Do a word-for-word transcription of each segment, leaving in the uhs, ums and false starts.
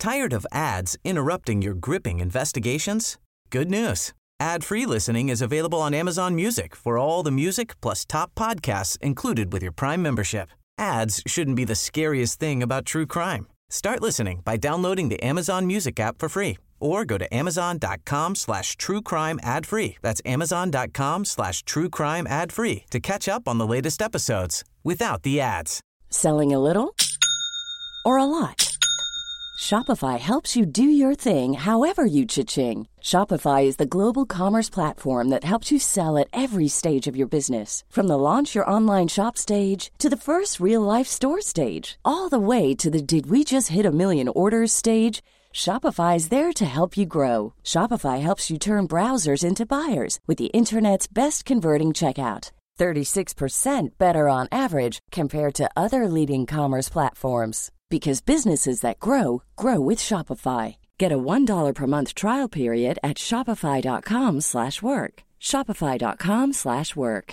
Tired of ads interrupting your gripping investigations? Good news. Ad-free listening is available on Amazon Music for all the music plus top podcasts included with your Prime membership. Ads shouldn't be the scariest thing about true crime. Start listening by downloading the Amazon Music app for free or go to amazon.com slash true crime ad free. That's amazon.com slash true crime ad free to catch up on the latest episodes without the ads. Selling a little or a lot? Shopify helps you do your thing however you cha-ching. Shopify is the global commerce platform that helps you sell at every stage of your business. From the launch your online shop stage to the first real-life store stage, all the way to the did we just hit a million orders stage. Shopify is there to help you grow. Shopify helps you turn browsers into buyers with the internet's best converting checkout. thirty-six percent better on average compared to other leading commerce platforms. Because businesses that grow, grow with Shopify. Get a one dollar per month trial period at shopify.com slash work. Shopify.com slash work.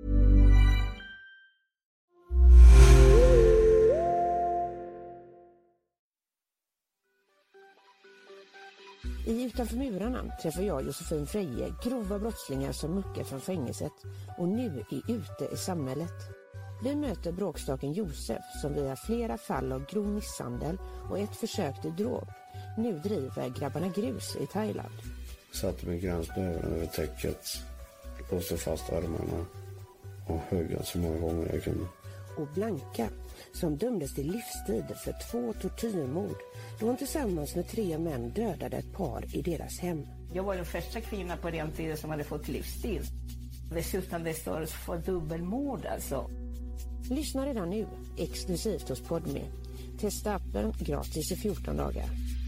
I Utanför murarna träffar jag Josefin Freje, grova brottslingar som muckar från fängelset och nu är ute i samhället. Vi möter bråkstaken Josef som via flera fall av grov misshandel och ett försök till dråp nu driver grabbarna grus i Thailand. Satte mig gränsböven över täcket, låste fast armarna och högg så många gånger jag kunde. Och Blanka som dömdes till livstid för två tortyrmord då hon tillsammans med tre män dödade ett par i deras hem. Jag var den första kvinnan på den tiden som hade fått livstid. Dessutom det står för dubbelmord alltså. Lyssna redan nu, exklusivt hos Podme. Testa appen gratis i fjorton dagar.